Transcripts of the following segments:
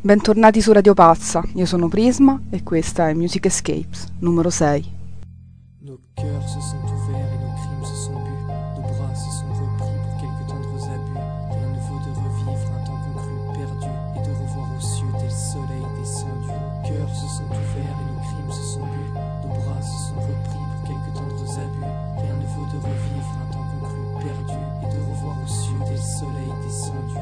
Bentornati su Radio Pazza, io sono Prisma e questa è Music Escapes, numero 6. Nos cœurs se sont ouverts et nos crimes se sont bus. Nos bras se sont repris pour quelques tendres abus. Rien ne vaut de revivre un temps qu'on crut perdu et de revoir aux cieux tel soleil descendu. Nos cœurs se sont ouverts et nos crimes se sont bus. Nos bras se sont repris pour quelques tendres abus. Rien ne vaut de revivre un temps qu'on crut perdu et de revoir aux cieux tel soleil descendu.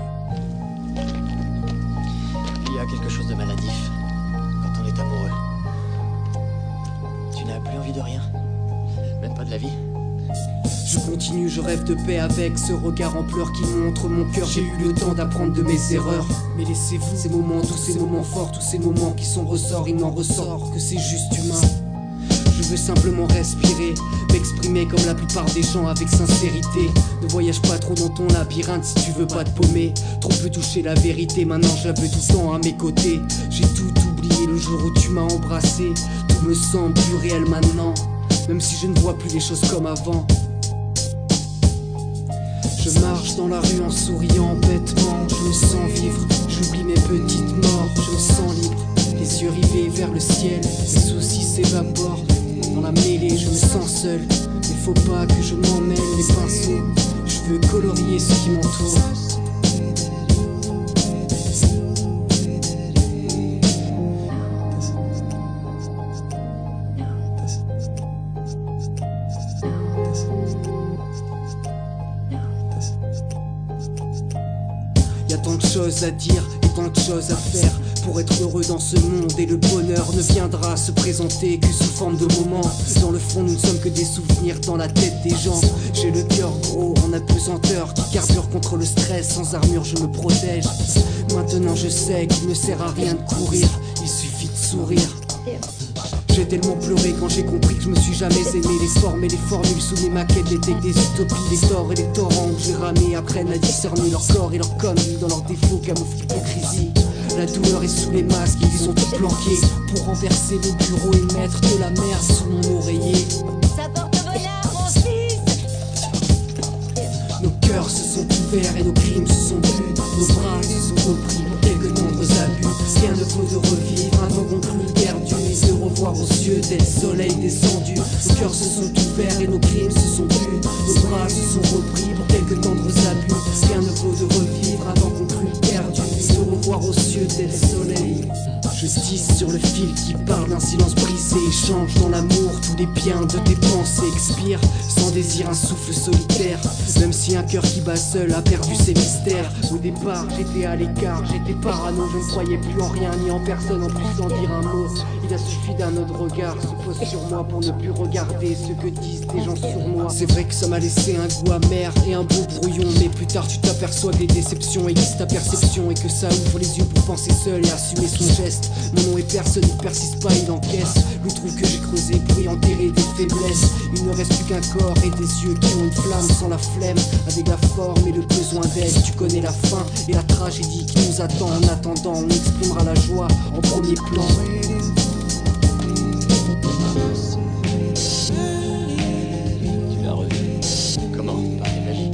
Il y a quelque chose de maladif quand on est amoureux. Tu n'as plus envie de rien, même pas de la vie. Je continue, je rêve de paix avec ce regard en pleurs qui montre mon cœur. J'ai eu le temps d'apprendre de mes erreurs. Mais laissez-vous ces moments, tous ces moments forts, tous ces moments qui sont ressorts, il n'en ressort que c'est juste humain. Je veux simplement respirer, m'exprimer comme la plupart des gens avec sincérité. Ne voyage pas trop dans ton labyrinthe si tu veux pas te paumer. Trop peu toucher la vérité, maintenant je la veux tout le temps à mes côtés. J'ai tout oublié le jour où tu m'as embrassé. Tout me semble plus réel maintenant, même si je ne vois plus les choses comme avant. Je marche dans la rue en souriant bêtement. Je me sens vivre, j'oublie mes petites morts. Je me sens libre, les yeux rivés vers le ciel. Les soucis s'évaporent. Dans la mêlée, je me sens seul. Il faut pas que je m'emmêle les pinceaux. Je veux colorier ce qui m'entoure. Y a tant de choses à dire et tant de choses à faire pour être heureux dans ce monde, et le bonheur ne viendra se présenter que sous forme de moments. Dans le fond, nous ne sommes que des souvenirs dans la tête des gens. J'ai le cœur gros en apesanteur qui carbure contre le stress. Sans armure, je me protège. Maintenant, je sais qu'il ne sert à rien de courir, il suffit de sourire. J'ai tellement pleuré quand j'ai compris que je me suis jamais aimé. Les formes et les formules sous mes maquettes n'étaient que des utopies. Les torts et les torrents où j'ai ramé apprennent à discerner leur corps et leur conneries dans leurs défauts camouflent l'hypocrisie. La douleur est sous les masques, ils sont tous planqués pour renverser le bureau et mettre de la merde sous mon oreiller. Ça porte bonheur, mon fils. Nos cœurs se sont ouverts et nos crimes se sont bus. Nos bras se sont repris pour quelques tendres abus. Rien ne vaut de revivre un temps qu'on crut perdu et de revoir aux cieux tel soleil descendu. Nos cœurs se sont ouverts et nos crimes se sont bus. Nos bras se sont repris pour quelques tendres abus. Rien ne vaut de revivre un temps qu'on crut perdu et de revoir aux cieux tel soleil. Je tisse sur le fil qui parle d'un silence brisé. Échange dans l'amour tous les biens de tes pensées. Expire sans désir un souffle solitaire. Même si un cœur qui bat seul a perdu ses mystères. Au départ j'étais à l'écart, j'étais parano. Je ne croyais plus en rien ni en personne en plus sans dire un mot. Il a suffi d'un autre regard se pose sur moi pour ne plus regarder ce que disent les gens sur moi. C'est vrai que ça m'a laissé un goût amer et un beau brouillon. Mais plus tard tu t'aperçois que les déceptions aiguisent ta perception et que ça ouvre les yeux pour penser seul et assumer son geste. Mon nom est personne, il persiste pas, il encaisse le trou que j'ai creusé pour y enterrer des faiblesses. Il ne reste plus qu'un corps et des yeux qui ont une flamme sans la flemme, avec la forme et le besoin d'aide. Tu connais la fin et la tragédie qui nous attend. En attendant, on exprimera la joie en premier plan. Tu l'as revu. Comment? Par la magie.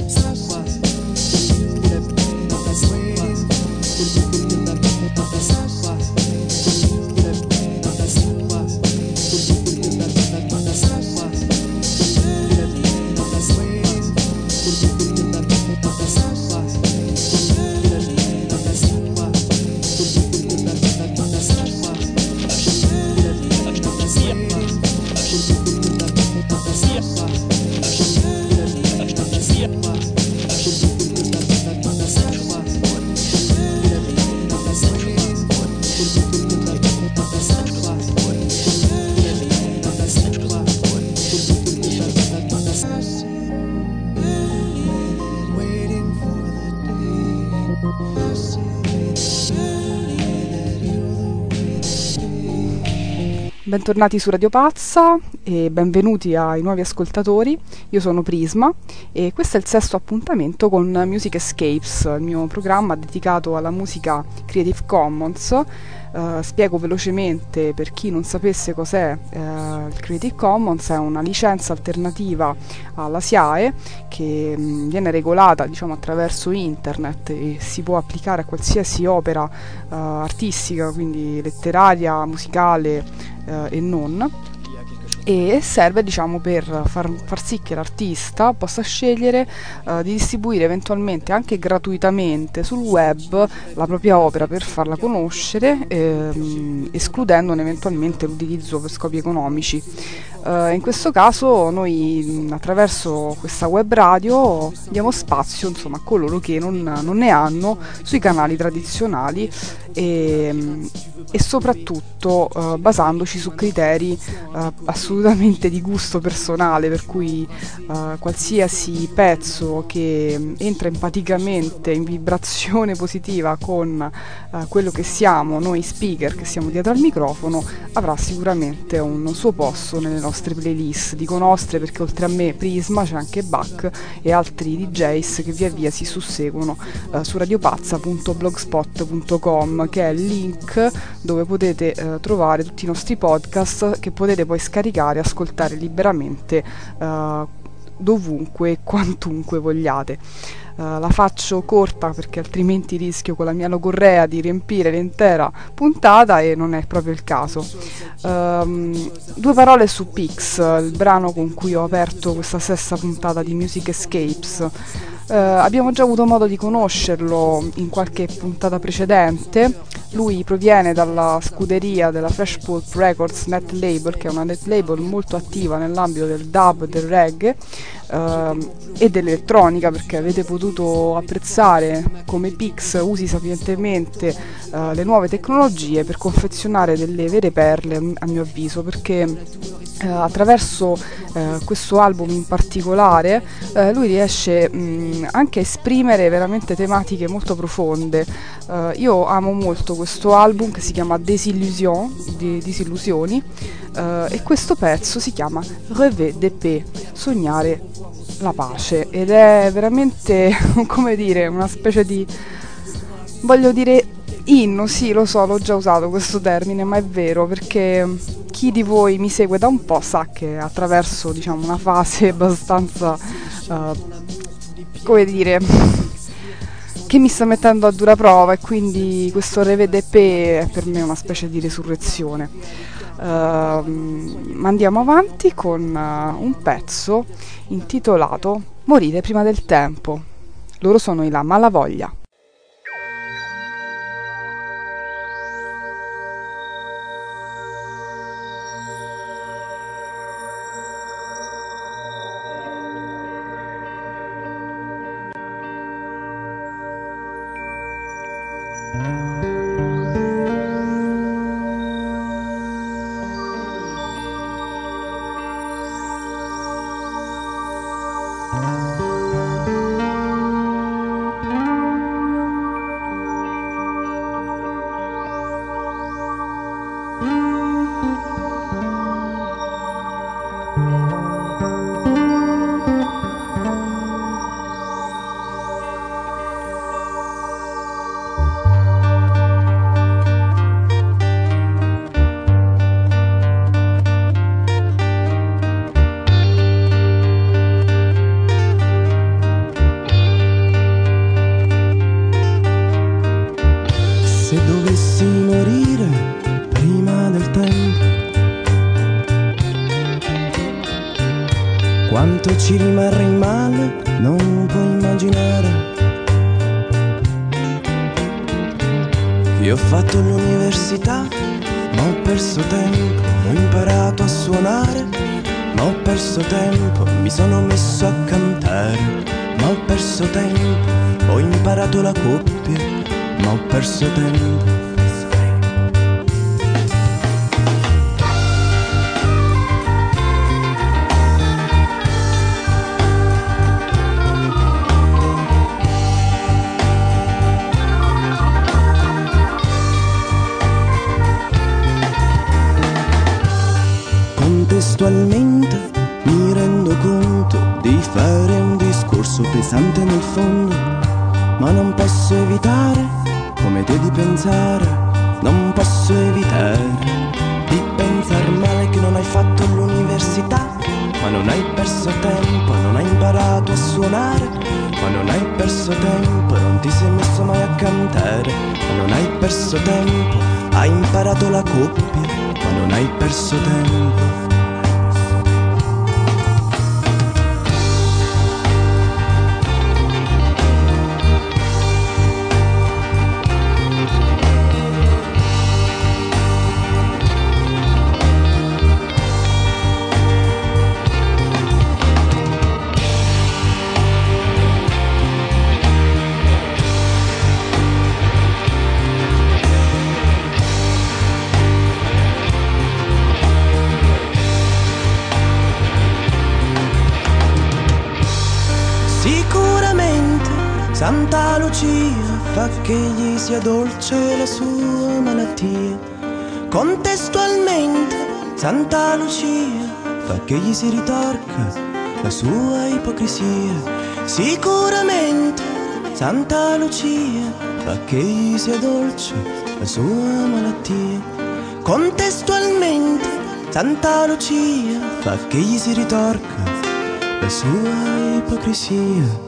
Bentornati su Radio Pazza e benvenuti ai nuovi ascoltatori. Io sono Prisma e questo è il sesto appuntamento con Music Escapes, il mio programma dedicato alla musica Creative Commons, Spiego velocemente per chi non sapesse cos'è il Creative Commons. È una licenza alternativa alla SIAE che viene regolata, diciamo, attraverso internet e si può applicare a qualsiasi opera artistica, quindi letteraria, musicale e non. E serve, diciamo, per far sì che l'artista possa scegliere di distribuire eventualmente anche gratuitamente sul web la propria opera per farla conoscere, escludendone eventualmente l'utilizzo per scopi economici. In questo caso noi attraverso questa web radio diamo spazio, insomma, a coloro che non ne hanno sui canali tradizionali e soprattutto basandoci su criteri assolutamente di gusto personale, per cui qualsiasi pezzo che entra empaticamente in vibrazione positiva con quello che siamo noi speaker che siamo dietro al microfono avrà sicuramente un suo posto nelle nostre playlist. Dico nostre perché oltre a me Prisma c'è anche Bach e altri DJs che via via si susseguono su radiopazza.blogspot.com, che è il link dove potete trovare tutti i nostri podcast che potete poi scaricare e ascoltare liberamente dovunque e quantunque vogliate. La faccio corta perché altrimenti rischio con la mia logorrea di riempire l'intera puntata e non è proprio il caso. Due parole su Pix, il brano con cui ho aperto questa sesta puntata di Music Escapes. Abbiamo già avuto modo di conoscerlo in qualche puntata precedente. Lui proviene dalla scuderia della Fresh Pulp Records Net Label, che è una net label molto attiva nell'ambito del dub, del reggae e dell'elettronica, perché avete potuto apprezzare come Pix usi sapientemente le nuove tecnologie per confezionare delle vere perle, a mio avviso, perché attraverso questo album in particolare lui riesce anche a esprimere veramente tematiche molto profonde. Io amo molto questo album che si chiama Disillusioni e questo pezzo si chiama Rêver de paix, sognare la pace, ed è veramente come dire una specie di, voglio dire, inno, sì, lo so, l'ho già usato questo termine, ma è vero, perché chi di voi mi segue da un po' sa che attraverso, diciamo, una fase abbastanza come dire, che mi sta mettendo a dura prova, e quindi questo Rêver de paix è per me una specie di risurrezione. Ma andiamo avanti con un pezzo intitolato Morire prima del tempo. Loro sono i La Malavoglia. Quanto ci rimarrei male non puoi immaginare. Io ho fatto l'università, ma ho perso tempo. Ho imparato a suonare, ma ho perso tempo. Mi sono messo a cantare, ma ho perso tempo. Ho imparato la coppia, ma ho perso tempo. Contestualmente mi rendo conto di fare un discorso pesante nel fondo, ma non posso evitare, come te, di pensare non posso evitare di pensar male che non hai fatto l'università, ma non hai perso tempo, non hai imparato a suonare, ma non hai perso tempo, non ti sei messo mai a cantare, ma non hai perso tempo, hai imparato la coppia, ma non hai perso tempo. Santa Lucia fa che gli sia dolce la sua malattia. Contestualmente Santa Lucia fa che gli si ritorca la sua ipocrisia. Sicuramente Santa Lucia fa che gli sia dolce la sua malattia. Contestualmente Santa Lucia fa che gli si ritorca la sua ipocrisia.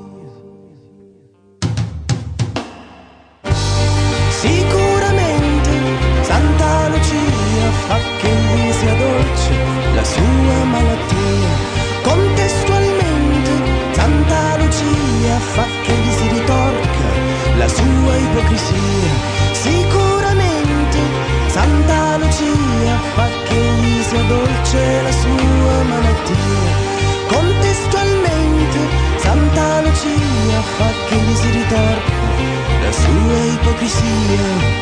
Santa Lucia fa che gli sia dolce la sua malattia. Contestualmente Santa Lucia fa che gli si ritorca la sua ipocrisia. Sicuramente Santa Lucia fa che gli sia dolce la sua malattia. Contestualmente Santa Lucia fa che gli si ritorca la sua ipocrisia.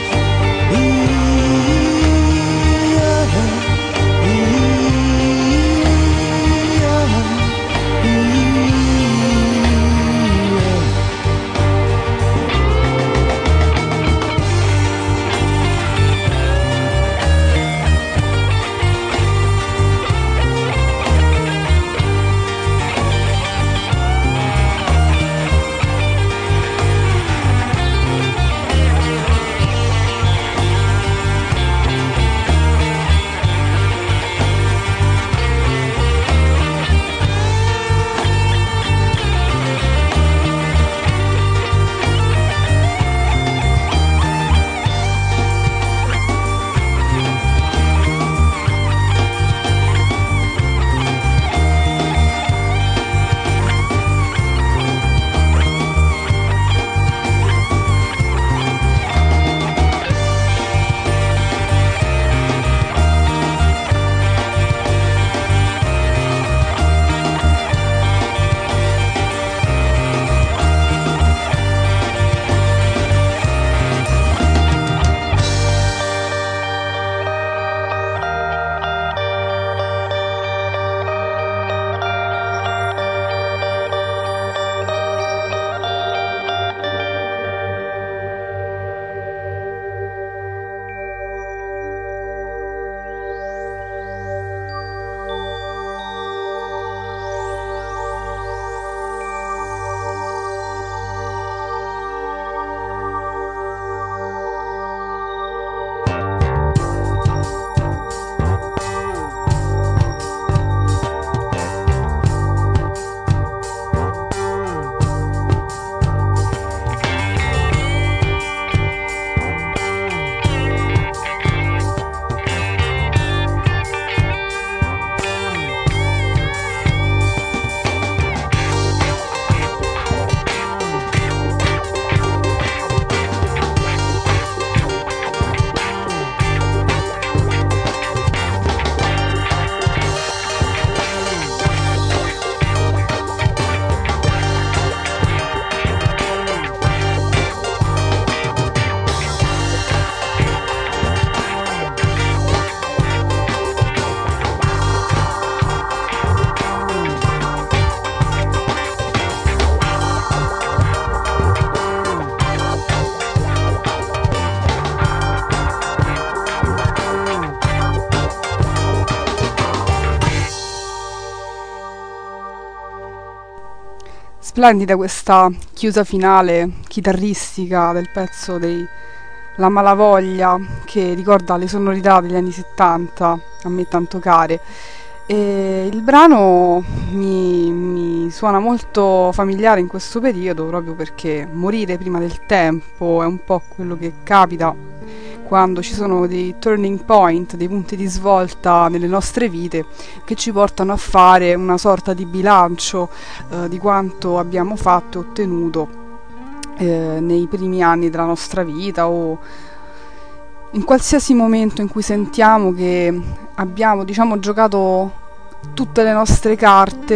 Splendida questa chiusa finale chitarristica del pezzo dei La Malavoglia, che ricorda le sonorità degli anni 70, a me tanto care. E il brano mi suona molto familiare in questo periodo, proprio perché morire prima del tempo è un po' quello che capita quando ci sono dei turning point, dei punti di svolta nelle nostre vite che ci portano a fare una sorta di bilancio di quanto abbiamo fatto e ottenuto nei primi anni della nostra vita, o in qualsiasi momento in cui sentiamo che abbiamo, diciamo, giocato tutte le nostre carte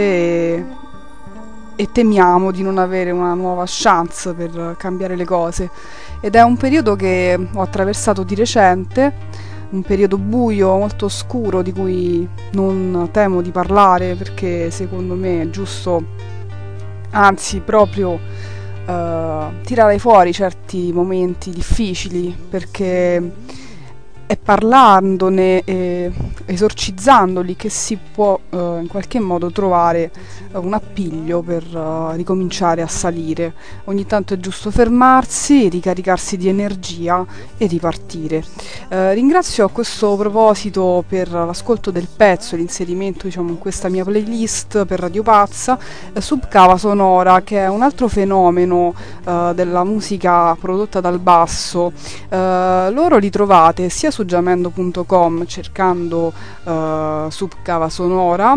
e temiamo di non avere una nuova chance per cambiare le cose. Ed è un periodo che ho attraversato di recente, un periodo buio, molto oscuro, di cui non temo di parlare perché secondo me è giusto, anzi proprio tirare fuori certi momenti difficili, perché è parlandone e esorcizzandoli che si può in qualche modo trovare un appiglio per ricominciare a salire. Ogni tanto è giusto fermarsi, ricaricarsi di energia e ripartire. Ringrazio a questo proposito per l'ascolto del pezzo e l'inserimento, diciamo, in questa mia playlist per Radio Pazza, Subcava Sonora, che è un altro fenomeno della musica prodotta dal basso. Loro li trovate sia su jamendo.com cercando Subcava Sonora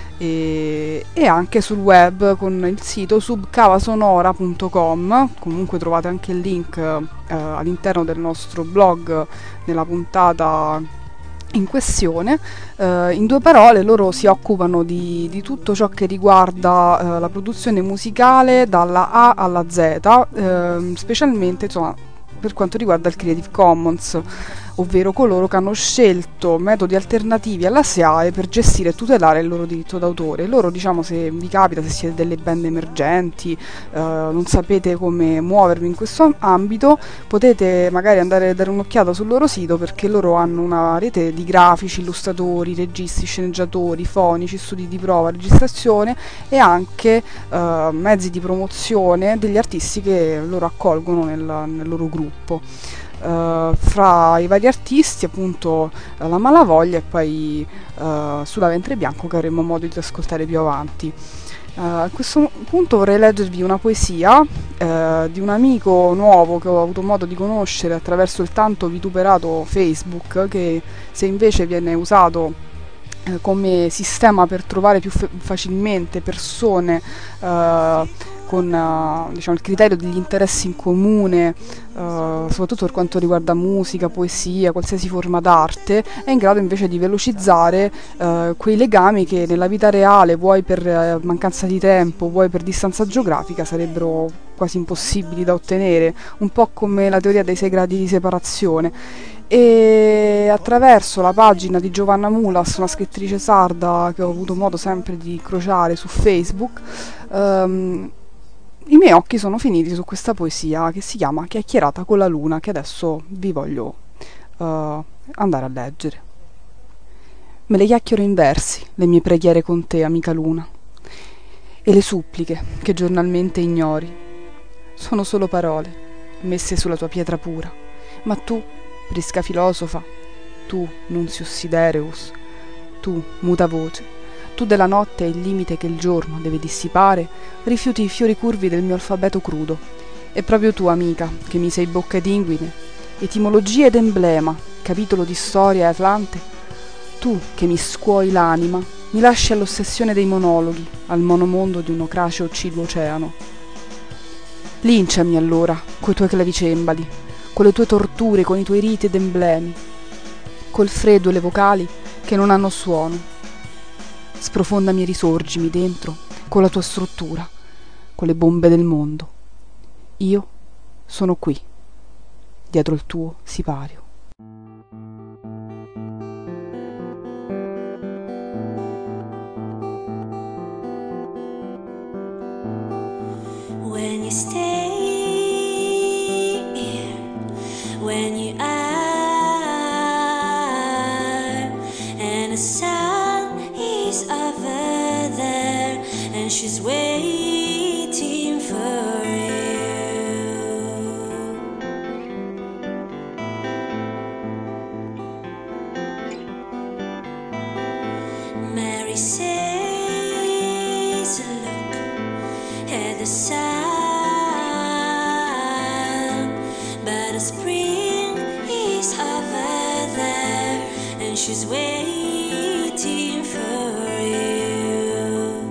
e anche sul web con il sito subcavasonora.com. Comunque trovate anche il link all'interno del nostro blog nella puntata in questione. In due parole, loro si occupano di tutto ciò che riguarda la produzione musicale dalla A alla Z, specialmente, insomma, per quanto riguarda il Creative Commons, ovvero coloro che hanno scelto metodi alternativi alla SIAE per gestire e tutelare il loro diritto d'autore. Loro, diciamo, se vi capita, se siete delle band emergenti, non sapete come muovervi in questo ambito, potete magari andare a dare un'occhiata sul loro sito, perché loro hanno una rete di grafici, illustratori, registi, sceneggiatori, fonici, studi di prova, registrazione e anche mezzi di promozione degli artisti che loro accolgono nel loro gruppo. Fra i vari artisti, appunto, la Malavoglia e poi sulla Ventre Bianco, che avremo modo di ascoltare più avanti. A questo punto vorrei leggervi una poesia di un amico nuovo che ho avuto modo di conoscere attraverso il tanto vituperato Facebook, che se invece viene usato come sistema per trovare più facilmente persone con diciamo, il criterio degli interessi in comune, soprattutto per quanto riguarda musica, poesia, qualsiasi forma d'arte, è in grado invece di velocizzare quei legami che nella vita reale, vuoi per mancanza di tempo, vuoi per distanza geografica, sarebbero quasi impossibili da ottenere, un po' come la teoria dei 6 gradi di separazione. E attraverso la pagina di Giovanna Mulas, una scrittrice sarda che ho avuto modo sempre di incrociare su Facebook, i miei occhi sono finiti su questa poesia che si chiama Chiacchierata con la luna, che adesso vi voglio andare a leggere. Me le chiacchiero in versi, le mie preghiere con te, amica luna, e le suppliche che giornalmente ignori. Sono solo parole messe sulla tua pietra pura, ma tu, prisca filosofa, tu, Nuntius Sidereus, tu, muta voce, tu della notte e il limite che il giorno deve dissipare, rifiuti i fiori curvi del mio alfabeto crudo. E proprio tu, amica, che mi sei bocca ed inguine, etimologia ed emblema, capitolo di storia e atlante, tu che mi scuoi l'anima, mi lasci all'ossessione dei monologhi, al monomondo di un ocraceo occiduo oceano. Linciami allora, coi tuoi clavicembali, con le tue torture, con i tuoi riti ed emblemi, col freddo e le vocali che non hanno suono. Sprofondami e risorgimi dentro con la tua struttura, con le bombe del mondo. Io sono qui, dietro il tuo sipario. When you stay here, when you are, and the sun is over there, and she's waiting for you. the sun, but the spring is over there, and she's waiting for you.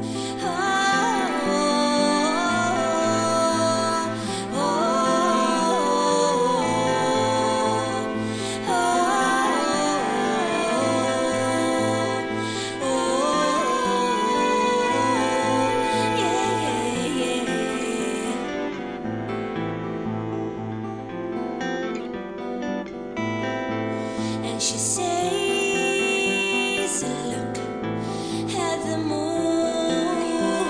And she says, look at the moon,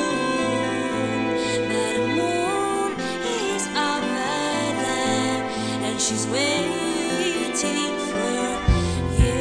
but the moon is over there, and she's waiting for you.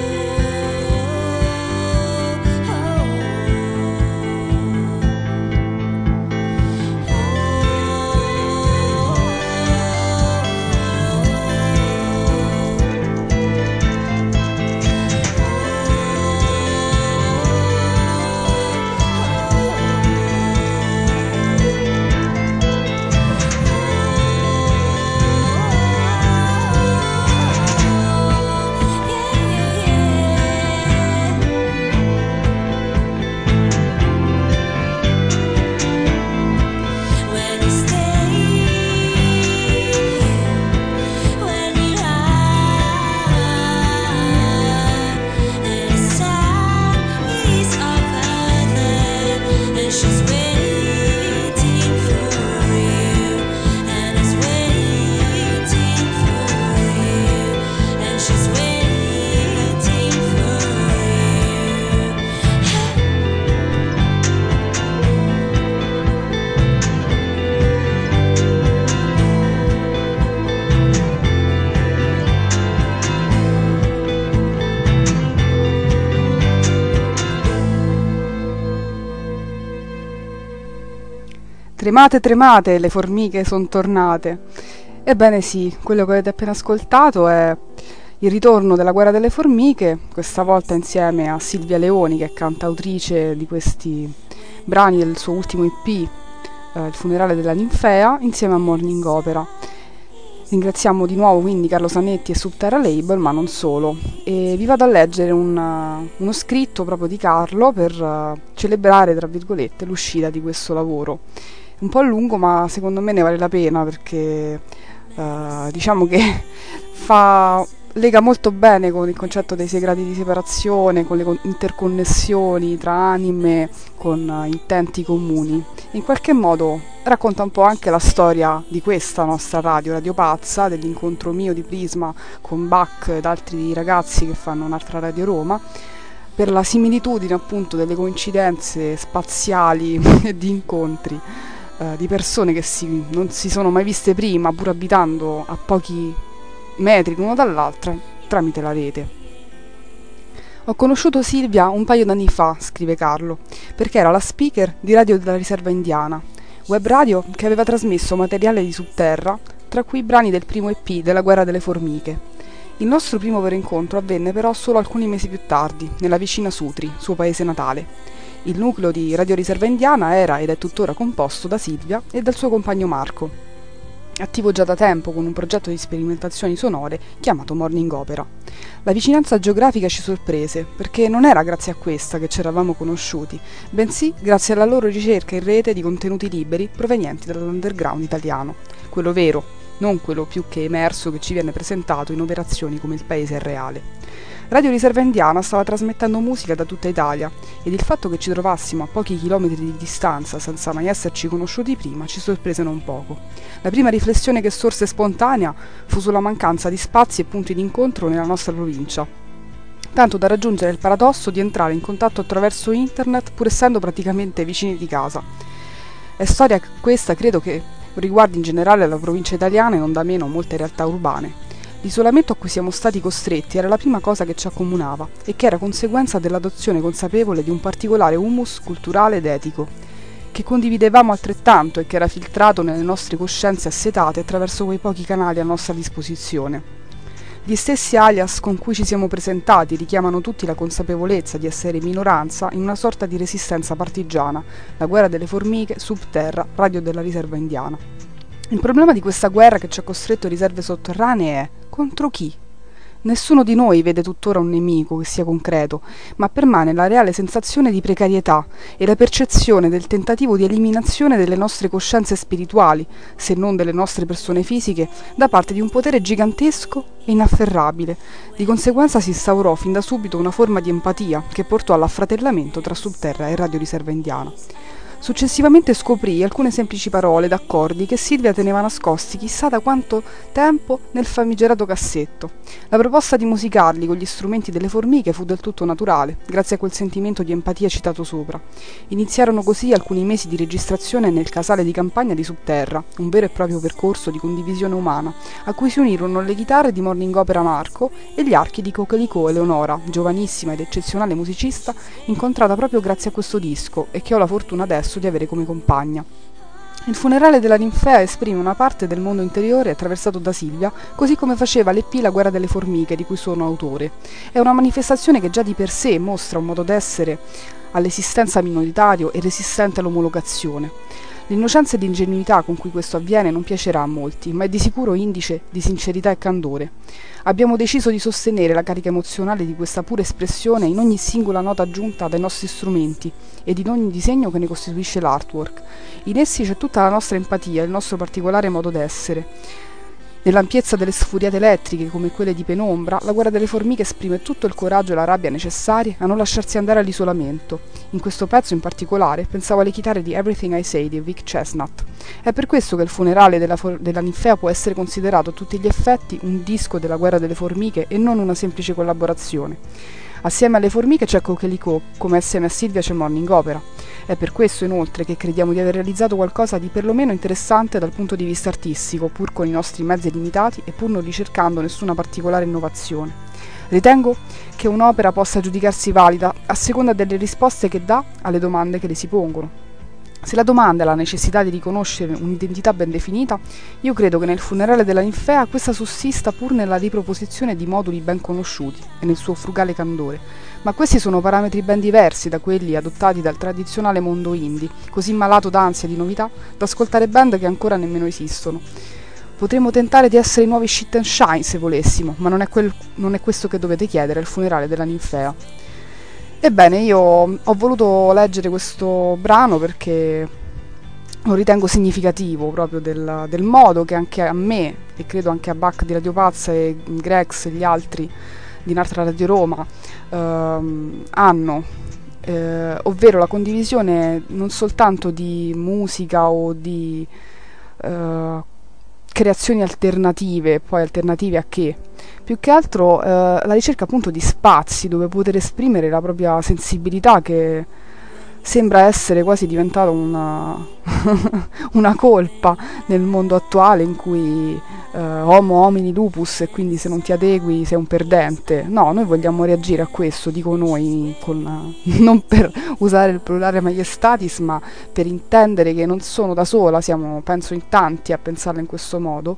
When you stay, when you hide, and the sun is over there, and she's waiting for you, and is waiting for you, and she's waiting for Tremate, tremate, le formiche son tornate. Ebbene sì, quello che avete appena ascoltato è il ritorno della Guerra delle Formiche, questa volta insieme a Silvia Leoni, che è cantautrice di questi brani del suo ultimo EP, Il funerale della ninfea, insieme a Morning Opera. Ringraziamo di nuovo quindi Carlo Sanetti e Subterra Label, ma non solo. E vi vado a leggere uno scritto proprio di Carlo per celebrare, tra virgolette, l'uscita di questo lavoro. Un po' lungo, ma secondo me ne vale la pena, perché diciamo che lega molto bene con il concetto dei 6 gradi di separazione, con le interconnessioni tra anime, con intenti comuni. In qualche modo racconta un po' anche la storia di questa nostra radio, Radio Pazza, dell'incontro mio di Prisma con Bach ed altri ragazzi che fanno un'altra Radio Roma, per la similitudine appunto delle coincidenze spaziali e di incontri di persone che non si sono mai viste prima, pur abitando a pochi metri l'uno dall'altra tramite la rete. Ho conosciuto Silvia un paio d'anni fa, scrive Carlo, perché era la speaker di Radio della Riserva Indiana, web radio che aveva trasmesso materiale di Subterra, tra cui i brani del primo EP della Guerra delle Formiche. Il nostro primo vero incontro avvenne però solo alcuni mesi più tardi, nella vicina Sutri, suo paese natale. Il nucleo di Radio Riserva Indiana era ed è tuttora composto da Silvia e dal suo compagno Marco, attivo già da tempo con un progetto di sperimentazioni sonore chiamato Morning Opera. La vicinanza geografica ci sorprese, perché non era grazie a questa che ci eravamo conosciuti, bensì grazie alla loro ricerca in rete di contenuti liberi provenienti dall'underground italiano, quello vero, non quello più che emerso che ci viene presentato in operazioni come Il Paese è Reale. Radio Riserva Indiana stava trasmettendo musica da tutta Italia ed il fatto che ci trovassimo a pochi chilometri di distanza senza mai esserci conosciuti prima ci sorprese non poco. La prima riflessione che sorse spontanea fu sulla mancanza di spazi e punti di incontro nella nostra provincia, tanto da raggiungere il paradosso di entrare in contatto attraverso internet pur essendo praticamente vicini di casa. È storia questa, credo, che riguardi in generale la provincia italiana e non da meno molte realtà urbane. L'isolamento a cui siamo stati costretti era la prima cosa che ci accomunava e che era conseguenza dell'adozione consapevole di un particolare humus culturale ed etico, che condividevamo altrettanto e che era filtrato nelle nostre coscienze assetate attraverso quei pochi canali a nostra disposizione. Gli stessi alias con cui ci siamo presentati richiamano tutti la consapevolezza di essere minoranza in una sorta di resistenza partigiana, la guerra delle formiche, Subterra, radio della riserva indiana. Il problema di questa guerra che ci ha costretto a riserve sotterranee è: contro chi? Nessuno di noi vede tuttora un nemico che sia concreto, ma permane la reale sensazione di precarietà e la percezione del tentativo di eliminazione delle nostre coscienze spirituali, se non delle nostre persone fisiche, da parte di un potere gigantesco e inafferrabile. Di conseguenza si instaurò fin da subito una forma di empatia che portò all'affratellamento tra Subterra e Radio Riserva Indiana. Successivamente scoprì alcune semplici parole d'accordi che Silvia teneva nascosti chissà da quanto tempo nel famigerato cassetto. La proposta di musicarli con gli strumenti delle formiche fu del tutto naturale, grazie a quel sentimento di empatia citato sopra. Iniziarono così alcuni mesi di registrazione nel casale di campagna di Subterra, un vero e proprio percorso di condivisione umana, a cui si unirono le chitarre di Morning Opera Marco e gli archi di Coquelicot Eleonora, giovanissima ed eccezionale musicista, incontrata proprio grazie a questo disco e che ho la fortuna adesso di avere come compagna. Il funerale della ninfea esprime una parte del mondo interiore attraversato da Silvia, così come faceva l'EP La guerra delle formiche, di cui sono autore. È una manifestazione che già di per sé mostra un modo d'essere all'esistenza minoritario e resistente all'omologazione. L'innocenza ed ingenuità con cui questo avviene non piacerà a molti, ma è di sicuro indice di sincerità e candore. Abbiamo deciso di sostenere la carica emozionale di questa pura espressione in ogni singola nota aggiunta dai nostri strumenti ed in ogni disegno che ne costituisce l'artwork. In essi c'è tutta la nostra empatia, il nostro particolare modo d'essere. Nell'ampiezza delle sfuriate elettriche, come quelle di Penombra, la guerra delle formiche esprime tutto il coraggio e la rabbia necessari a non lasciarsi andare all'isolamento. In questo pezzo in particolare pensavo alle chitarre di Everything I Say di Vic Chestnut. È per questo che il funerale della ninfea può essere considerato a tutti gli effetti un disco della guerra delle formiche e non una semplice collaborazione. Assieme alle formiche c'è Coquelicot, come assieme a Silvia c'è Morning Opera. È per questo, inoltre, che crediamo di aver realizzato qualcosa di perlomeno interessante dal punto di vista artistico, pur con i nostri mezzi limitati e pur non ricercando nessuna particolare innovazione. Ritengo che un'opera possa giudicarsi valida a seconda delle risposte che dà alle domande che le si pongono. Se la domanda è la necessità di riconoscere un'identità ben definita, io credo che nel funerale della ninfea questa sussista pur nella riproposizione di moduli ben conosciuti e nel suo frugale candore. Ma questi sono parametri ben diversi da quelli adottati dal tradizionale mondo indie, così malato d'ansia di novità da ascoltare band che ancora nemmeno esistono. Potremmo tentare di essere i nuovi Shit and Shine se volessimo, ma non è questo che dovete chiedere al funerale della ninfea. Ebbene, io ho voluto leggere questo brano perché lo ritengo significativo proprio del modo che anche a me, e credo anche a Bach di Radio Pazza e Grex e gli altri di Un'altra Radio Roma, hanno, ovvero la condivisione non soltanto di musica o di creazioni alternative, poi alternative a che? Più che altro la ricerca appunto di spazi dove poter esprimere la propria sensibilità, che sembra essere quasi diventata una colpa nel mondo attuale in cui homo homini lupus, e quindi se non ti adegui sei un perdente. No, noi vogliamo reagire a questo, dico noi, non per usare il plurale maiestatis, ma per intendere che non sono da sola, siamo penso in tanti a pensarla in questo modo.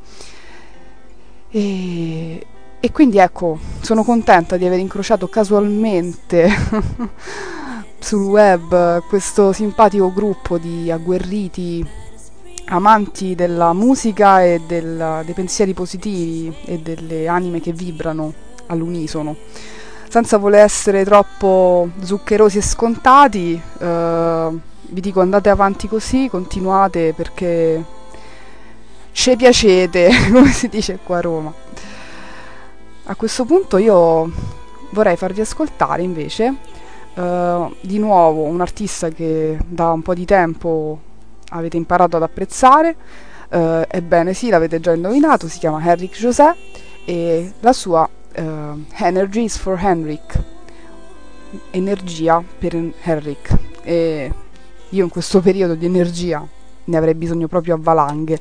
E quindi ecco, sono contenta di aver incrociato casualmente sul web questo simpatico gruppo di agguerriti amanti della musica e dei pensieri positivi e delle anime che vibrano all'unisono. Senza voler essere troppo zuccherosi e scontati, vi dico andate avanti così, continuate perché ci piacete, come si dice qua a Roma. A questo punto io vorrei farvi ascoltare invece di nuovo un artista che da un po' di tempo avete imparato ad apprezzare, ebbene sì, l'avete già indovinato, si chiama Henrik José e la sua Energy is for Henrik, energia per Henrik, e io in questo periodo di energia ne avrei bisogno proprio a valanghe.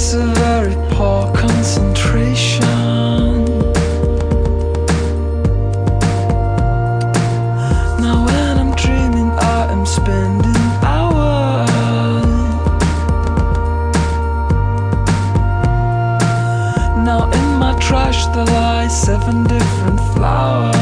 case of very poor concentration. Now when I'm dreaming I am spending hours. Now in my trash there lie 7 different flowers.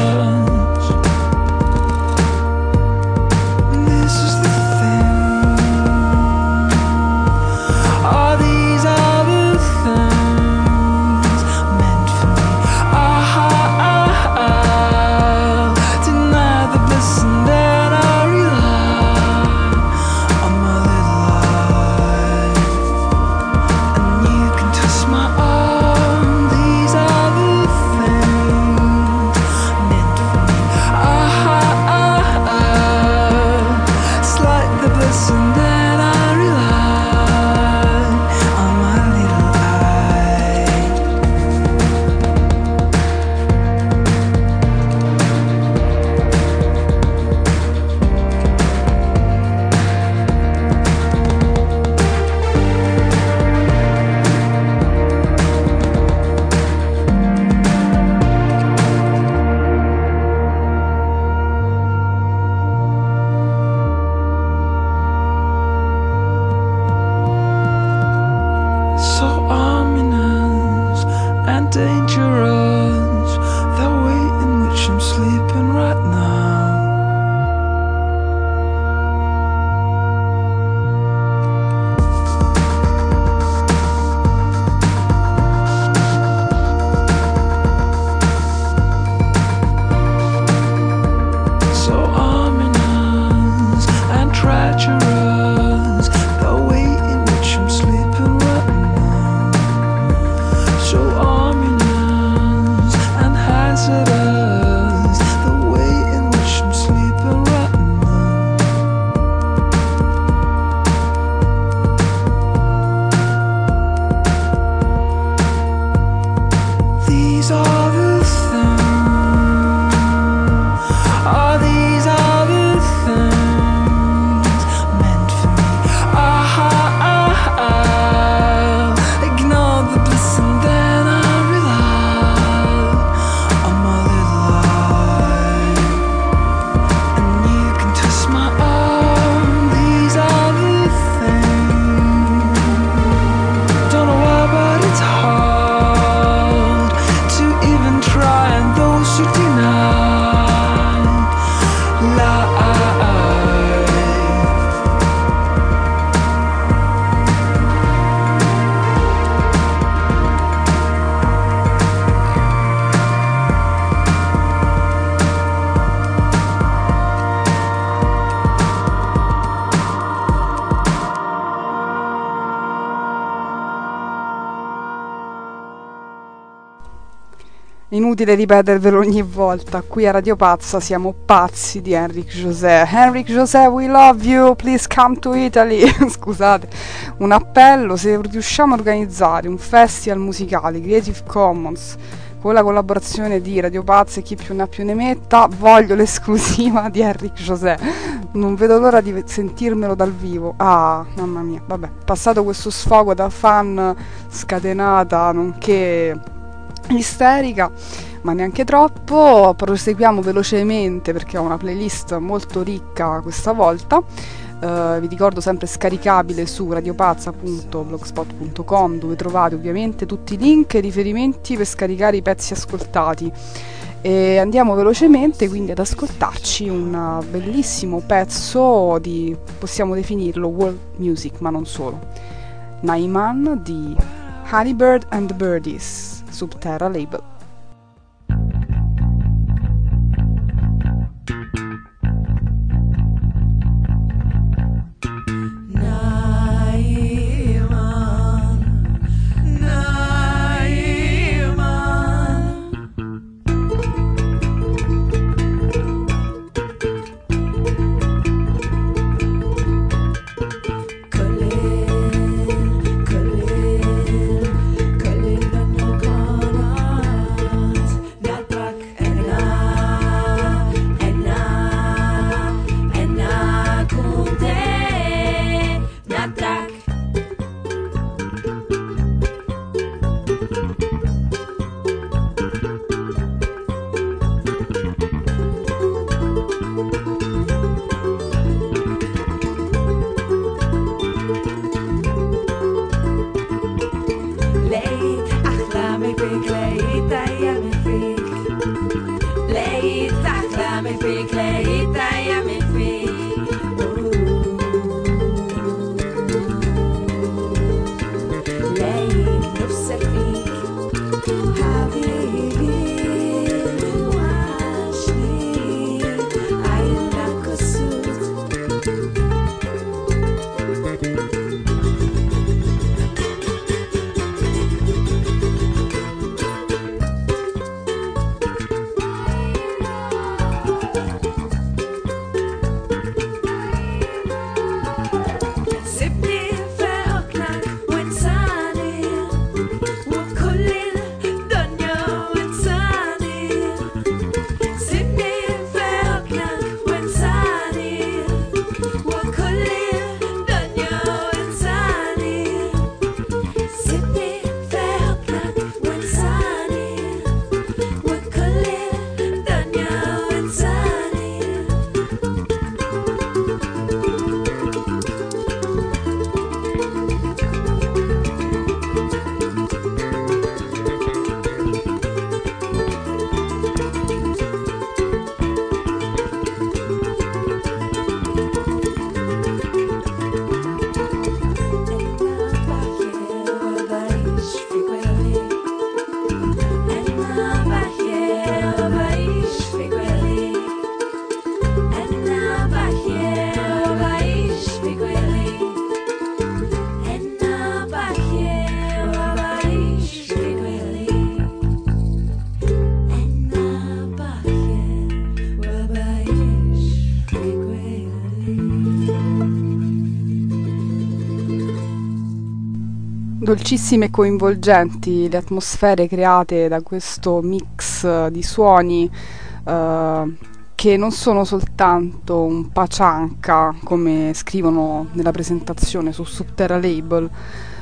Inutile ripetervelo ogni volta, qui a Radio Pazza siamo pazzi di Enric José. Enric José, we love you, please come to Italy. Scusate, un appello: se riusciamo a organizzare un festival musicale Creative Commons con la collaborazione di Radio Pazza e chi più ne ha più ne metta, voglio l'esclusiva di Enric José. Non vedo l'ora di sentirmelo dal vivo. Ah, mamma mia, vabbè, passato questo sfogo da fan scatenata nonché isterica, ma neanche troppo, proseguiamo velocemente perché ho una playlist molto ricca questa volta. Vi ricordo sempre scaricabile su radiopazza.blogspot.com, dove trovate ovviamente tutti i link e riferimenti per scaricare i pezzi ascoltati. E andiamo velocemente quindi ad ascoltarci un bellissimo pezzo di, possiamo definirlo world music, ma non solo, Naiman di Honeybird and the Birdies, Subterra label. Dolcissime e coinvolgenti le atmosfere create da questo mix di suoni che non sono soltanto un pacianca, come scrivono nella presentazione su Subterra Label.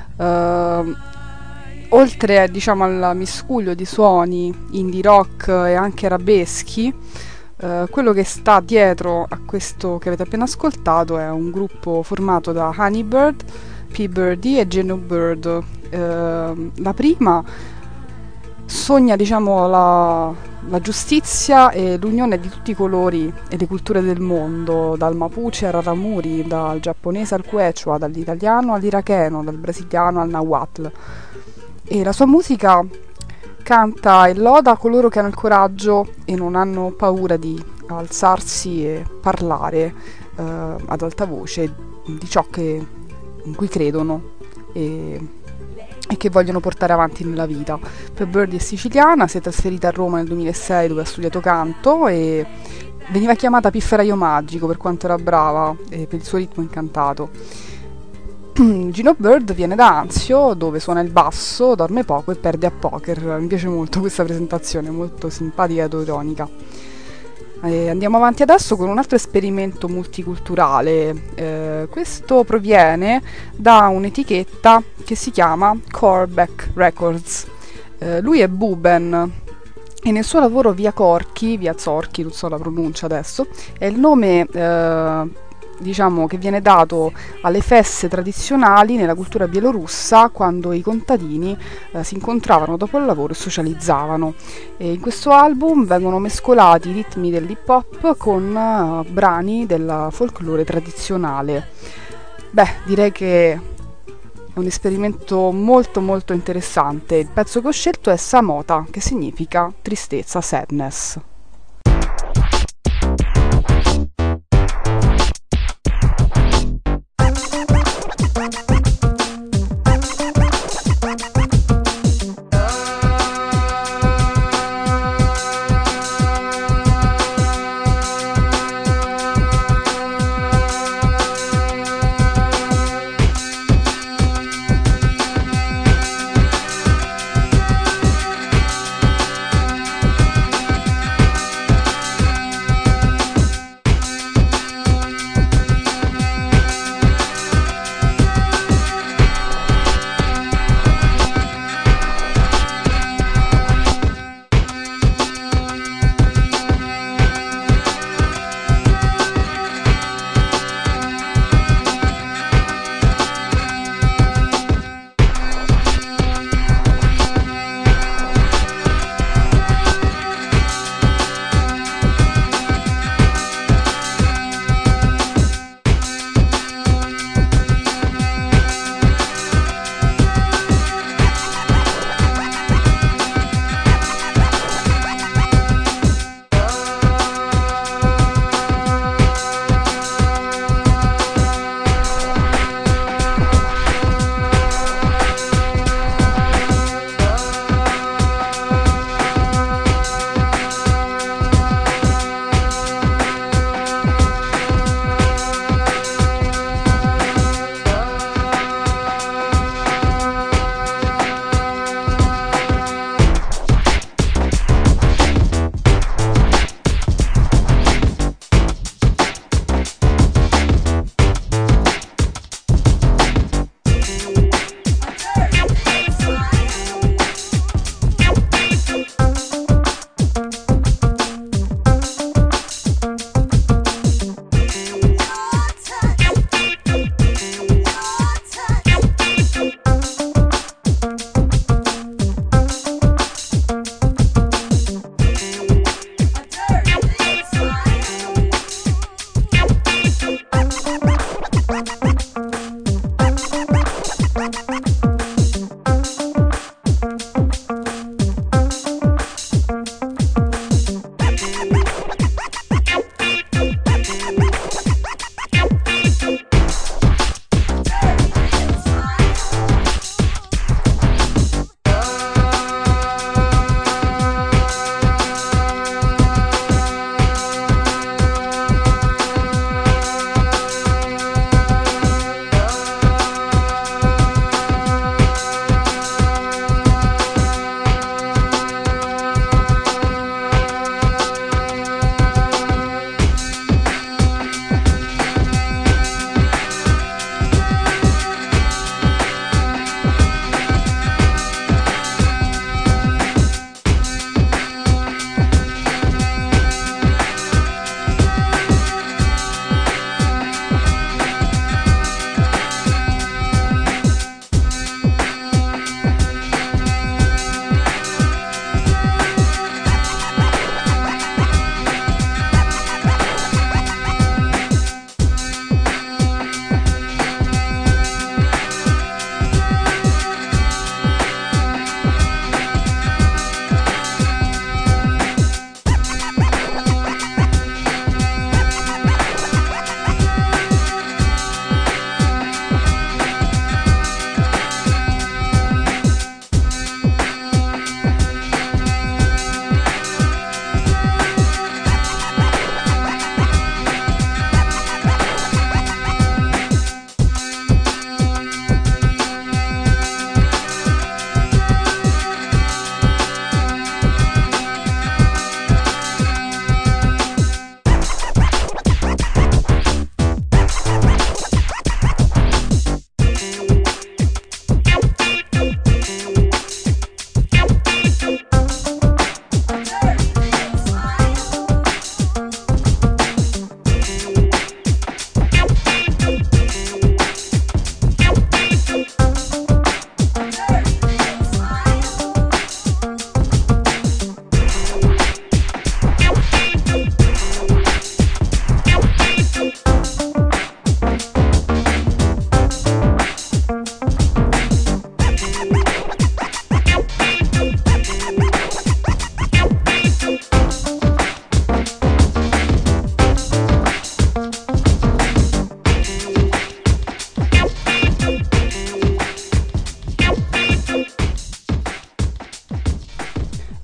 Oltre, diciamo, al miscuglio di suoni indie rock e anche arabeschi, quello che sta dietro a questo che avete appena ascoltato è un gruppo formato da Honeybird, P-Birdie e Geno Bird. La prima sogna, diciamo, la giustizia e l'unione di tutti i colori e le culture del mondo, dal Mapuche al Raramuri, dal giapponese al Quechua, dall'italiano all'iracheno, dal brasiliano al Nahuatl. E la sua musica canta e loda coloro che hanno il coraggio e non hanno paura di alzarsi e parlare ad alta voce di ciò in cui credono e che vogliono portare avanti nella vita. P-Birdie è siciliana, si è trasferita a Roma nel 2006 dove ha studiato canto e veniva chiamata Pifferaio Magico per quanto era brava e per il suo ritmo incantato. Geno Bird viene da Anzio, dove suona il basso, dorme poco e perde a poker. Mi piace molto questa presentazione, molto simpatica ed ironica. Andiamo avanti adesso con un altro esperimento multiculturale. Questo proviene da un'etichetta che si chiama Corbeck Records. Lui è Buben e nel suo lavoro Via Zorchi, non so la pronuncia adesso, è il nome diciamo che viene dato alle feste tradizionali nella cultura bielorussa, quando i contadini si incontravano dopo il lavoro e socializzavano. E in questo album vengono mescolati i ritmi dell'hip hop con brani del folklore tradizionale. Beh, direi che è un esperimento molto molto interessante. Il pezzo che ho scelto è Samota, che significa tristezza, sadness.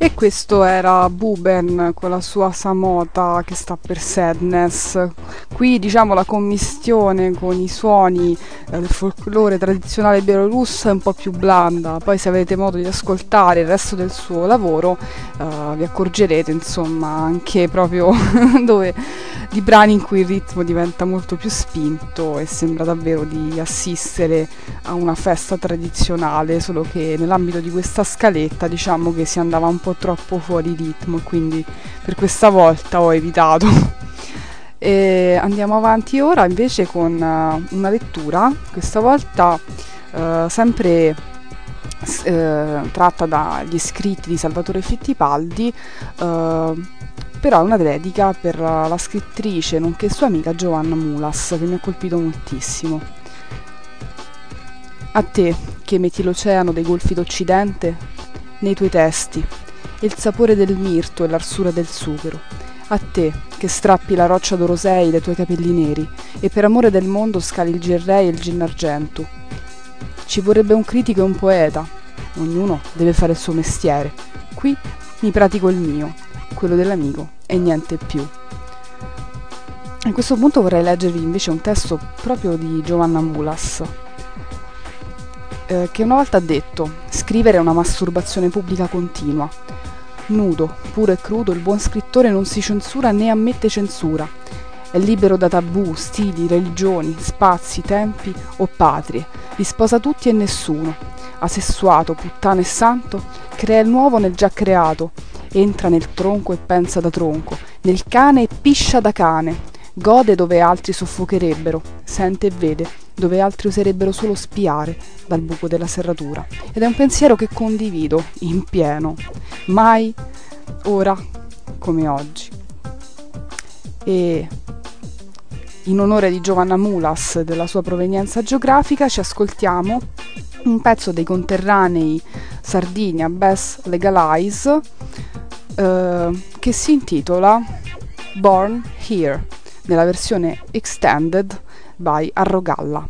E questo era Buben con la sua Samota, che sta per Sadness. Qui diciamo la commistione con i suoni del folklore tradizionale bielorusso è un po' più blanda, poi se avete modo di ascoltare il resto del suo lavoro vi accorgerete insomma anche proprio di brani in cui il ritmo diventa molto più spinto e sembra davvero di assistere a una festa tradizionale, solo che nell'ambito di questa scaletta diciamo che si andava un po' troppo fuori ritmo, quindi per questa volta ho evitato. E andiamo avanti ora invece con una lettura, questa volta sempre tratta dagli scritti di Salvatore Fittipaldi, però è una dedica per la scrittrice nonché sua amica Giovanna Mulas, che mi ha colpito moltissimo. A te che metti l'oceano dei golfi d'Occidente nei tuoi testi, il sapore del mirto e l'arsura del sughero, a te che strappi la roccia d'orosei dai tuoi capelli neri e per amore del mondo scali il Girrei e il Ginnargentu. Ci vorrebbe un critico e un poeta, ognuno deve fare il suo mestiere, qui mi pratico il mio, quello dell'amico e niente più. A questo punto vorrei leggervi invece un testo proprio di Giovanna Mulas, che una volta ha detto: scrivere è una masturbazione pubblica continua. Nudo, puro e crudo, il buon scrittore non si censura né ammette censura. È libero da tabù, stili, religioni, spazi, tempi o patrie. Li sposa tutti e nessuno. Asessuato, puttana e santo, crea il nuovo nel già creato. Entra nel tronco e pensa da tronco, nel cane e piscia da cane. Gode dove altri soffocherebbero, sente e vede dove altri oserebbero solo spiare dal buco della serratura. Ed è un pensiero che condivido in pieno, mai ora come oggi. E in onore di Giovanna Mulas e della sua provenienza geografica ci ascoltiamo un pezzo dei conterranei Sardinia Bass Legalize che si intitola Born Here, nella versione extended by Arrogalla.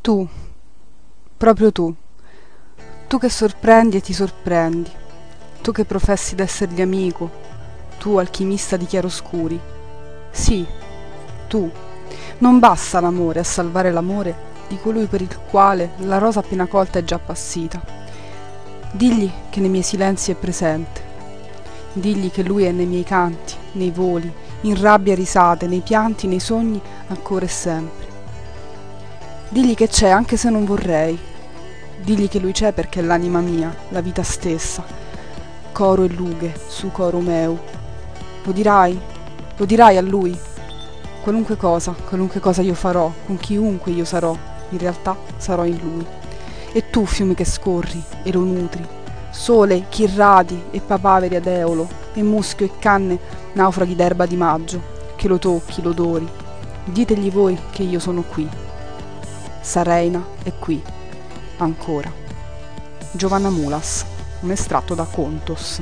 Tu, proprio tu che sorprendi e ti sorprendi, tu che professi d'essergli amico, tu alchimista di chiaroscuri. Sì, tu. Non basta l'amore a salvare l'amore di colui per il quale la rosa appena colta è già appassita. Digli che nei miei silenzi è presente. Digli che lui è nei miei canti, nei voli, in rabbia e risate, nei pianti, nei sogni, ancora e sempre. Digli che c'è anche se non vorrei. Digli che lui c'è perché è l'anima mia, la vita stessa. Coro e lughe, su coro meu. Lo dirai a lui. Qualunque cosa io farò, con chiunque io sarò, in realtà sarò in lui. E tu, fiume che scorri e lo nutri, sole che irradi e papaveri ad eolo, e muschio e canne naufraghi d'erba di maggio, che lo tocchi, lo odori. Ditegli voi che io sono qui. Sareina è qui, ancora. Giovanna Mulas, un estratto da Contos.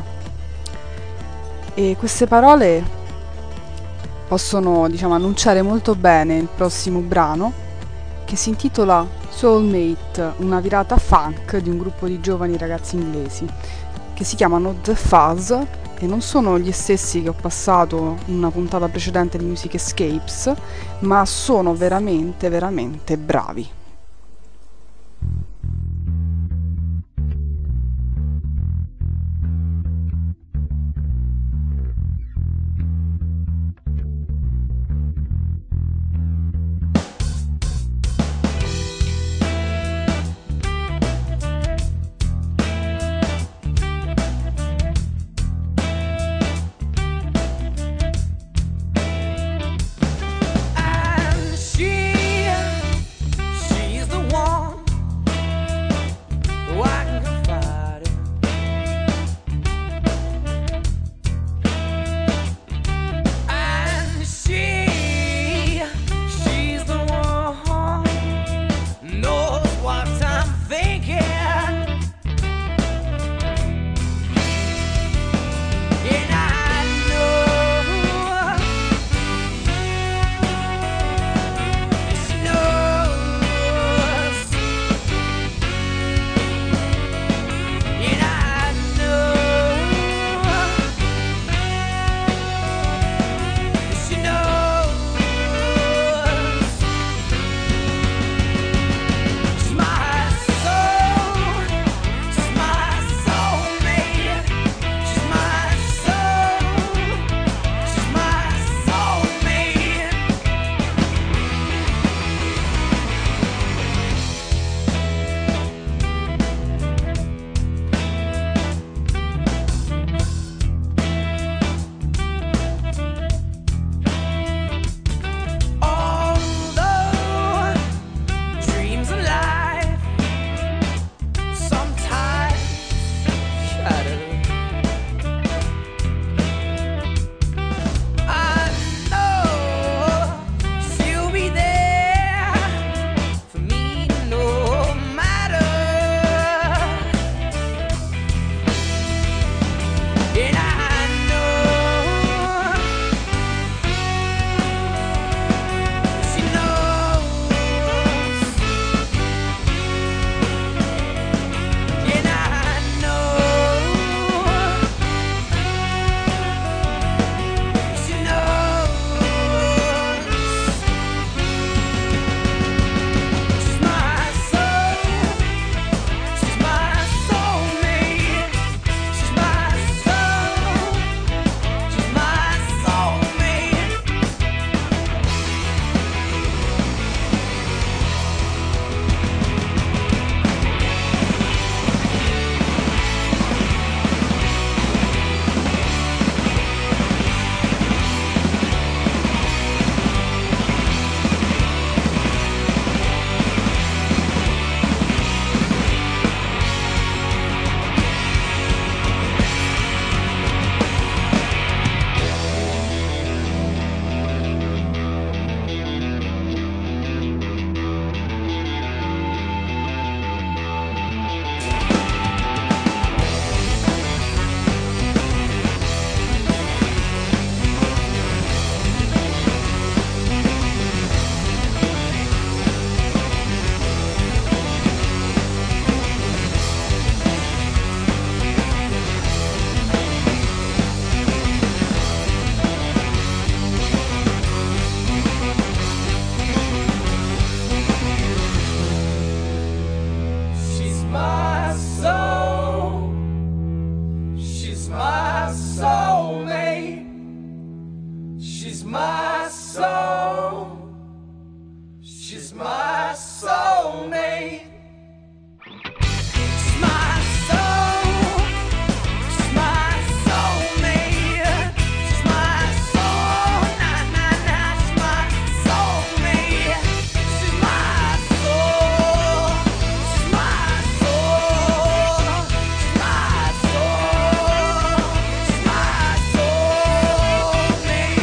E queste parole possono, annunciare molto bene il prossimo brano, che si intitola Soulmate, una virata funk di un gruppo di giovani ragazzi inglesi che si chiamano The Fuzz, e non sono gli stessi che ho passato in una puntata precedente di Music Escapes, ma sono veramente, veramente bravi. And she my soul. She's my soulmate. She's my soul. She's my soulmate. She's my soul. She's my soulmate. She's my soul. Na na na. She's my soulmate. She's my soul. She's my soul. She's my soul. She's my soulmate.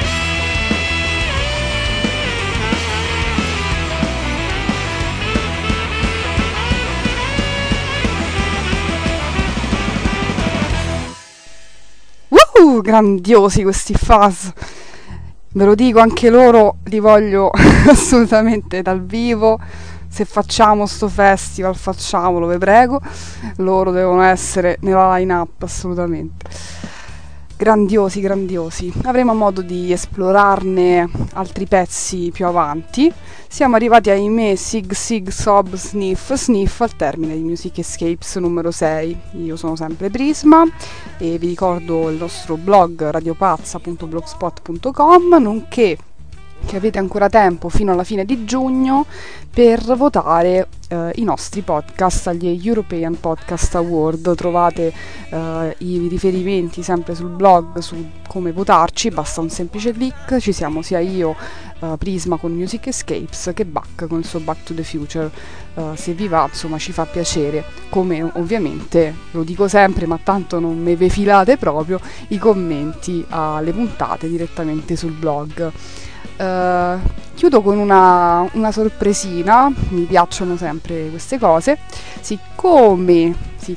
Grandiosi questi Fuzz, ve lo dico, anche loro li voglio assolutamente dal vivo. Se facciamo sto festival, facciamolo, vi prego, loro devono essere nella line-up assolutamente. Grandiosi, grandiosi. Avremo modo di esplorarne altri pezzi più avanti. Siamo arrivati, ahimè, Sig Sig Sob Sniff Sniff al termine di Music Escapes numero 6. Io sono sempre Prisma e vi ricordo il nostro blog radiopazza.blogspot.com, nonché che avete ancora tempo fino alla fine di giugno per votare i nostri podcast agli European Podcast Award. Trovate i riferimenti sempre sul blog su come votarci, basta un semplice click. Ci siamo sia io, Prisma con Music Escapes, che Buck con il suo Back to the Future. Se vi va, insomma, ci fa piacere, come ovviamente lo dico sempre, ma tanto non me ve filate proprio, i commenti alle puntate direttamente sul blog. Chiudo con una sorpresina, mi piacciono sempre queste cose. Siccome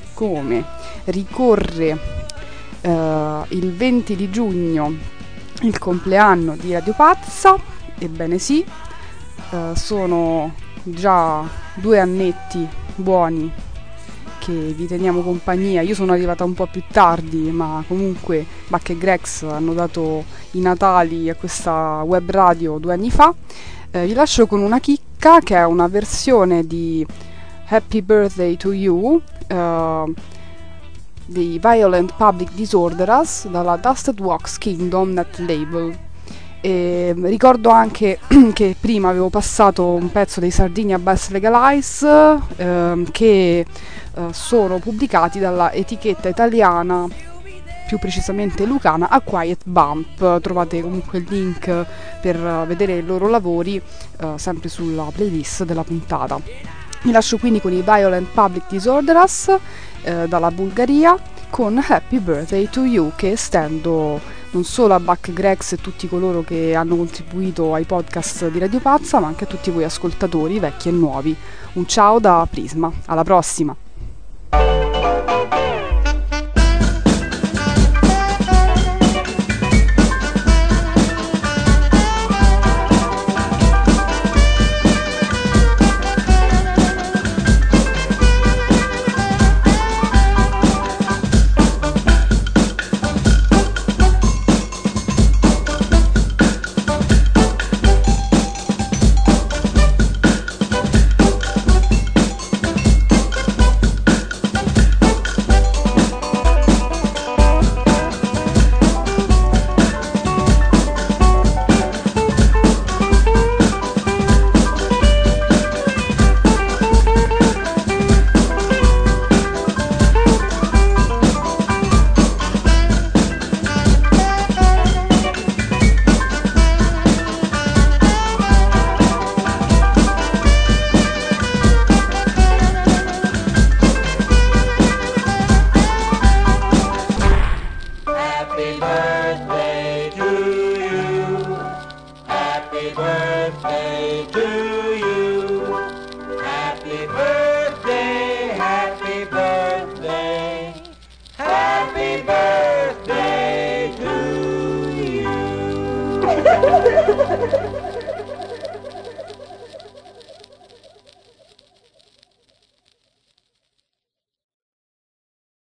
ricorre il 20 di giugno il compleanno di Radio Pazza, ebbene sì, sono già 2 annetti buoni che vi teniamo compagnia. Io sono arrivata un po' più tardi, ma comunque Buck e Grex hanno dato i natali a questa web radio 2 anni fa. Vi lascio con una chicca che è una versione di Happy Birthday to You dei Violent Public Disorderers dalla Dusted Wax Kingdom Net Label. E ricordo anche che prima avevo passato un pezzo dei Sardinia Bass Legalize che sono pubblicati dalla etichetta italiana, più precisamente lucana, A Quiet Bump. Trovate comunque il link per vedere i loro lavori sempre sulla playlist della puntata. Mi lascio quindi con i Violent Public Disorderers dalla Bulgaria con Happy Birthday to You, che estendo non solo a Buck Grex e tutti coloro che hanno contribuito ai podcast di Radio Pazza, ma anche a tutti voi ascoltatori, vecchi e nuovi. Un ciao da Prisma, alla prossima!